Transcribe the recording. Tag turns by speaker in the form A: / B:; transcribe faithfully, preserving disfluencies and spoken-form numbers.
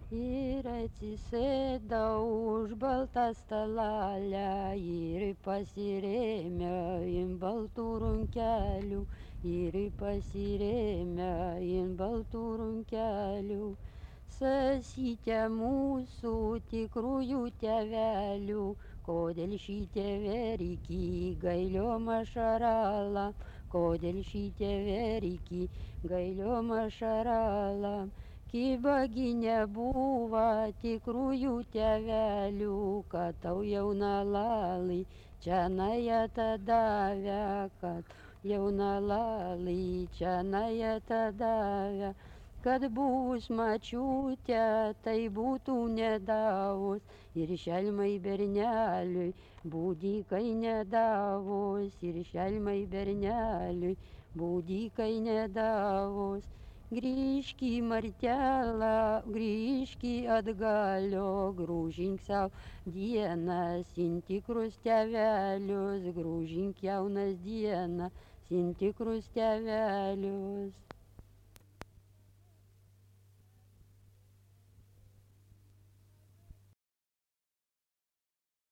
A: Ir atsisėdau už baltą stalelę ir pasirėmė in baltų runkelių, ir pasirėmė in baltų runkelių. Sasytė mūsų tikrųjų tėvelių, kodėl šitie veriki gailio mašarala, kodėl šitie veriki gailio mašarala. Kibagi nebuvo tikrųjų tėvelių, kad tau jaunalalai čia naja davė, kad jaunalalai čia naja davė. Kad buvus mačiutė, tai būtų nedavus, ir šelmai berneliui būdikai nedavus, ir šelmai berneliui būdikai nedavus. Grįžki martelą, grįžki atgalio, grūžink savo dienas, in tikrus tėvelius, grūžink jaunas dienas, in tikrus tėvelius.